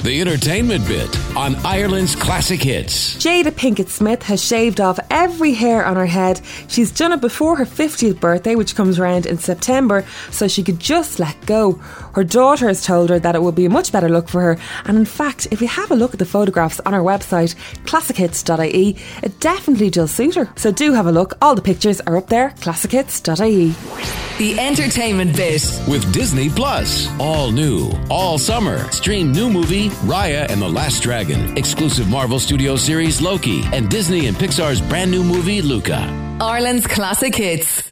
The entertainment bit on Ireland's Classic Hits. Jada Pinkett Smith has shaved off every hair on her head. She's done it before her 50th birthday, which comes around in September, so she could just let go. Her daughter has told her that it would be a much better look for her, and in fact, if you have a look at the photographs on her website, classichits.ie, it definitely does suit her. So do have a look. All the pictures are up there, classichits.ie. The entertainment bit With Disney Plus. All new, all summer. Stream new movie Raya and the Last Dragon, exclusive Marvel Studios series Loki, and Disney and Pixar's brand new movie Luca. Ireland's Classic Hits.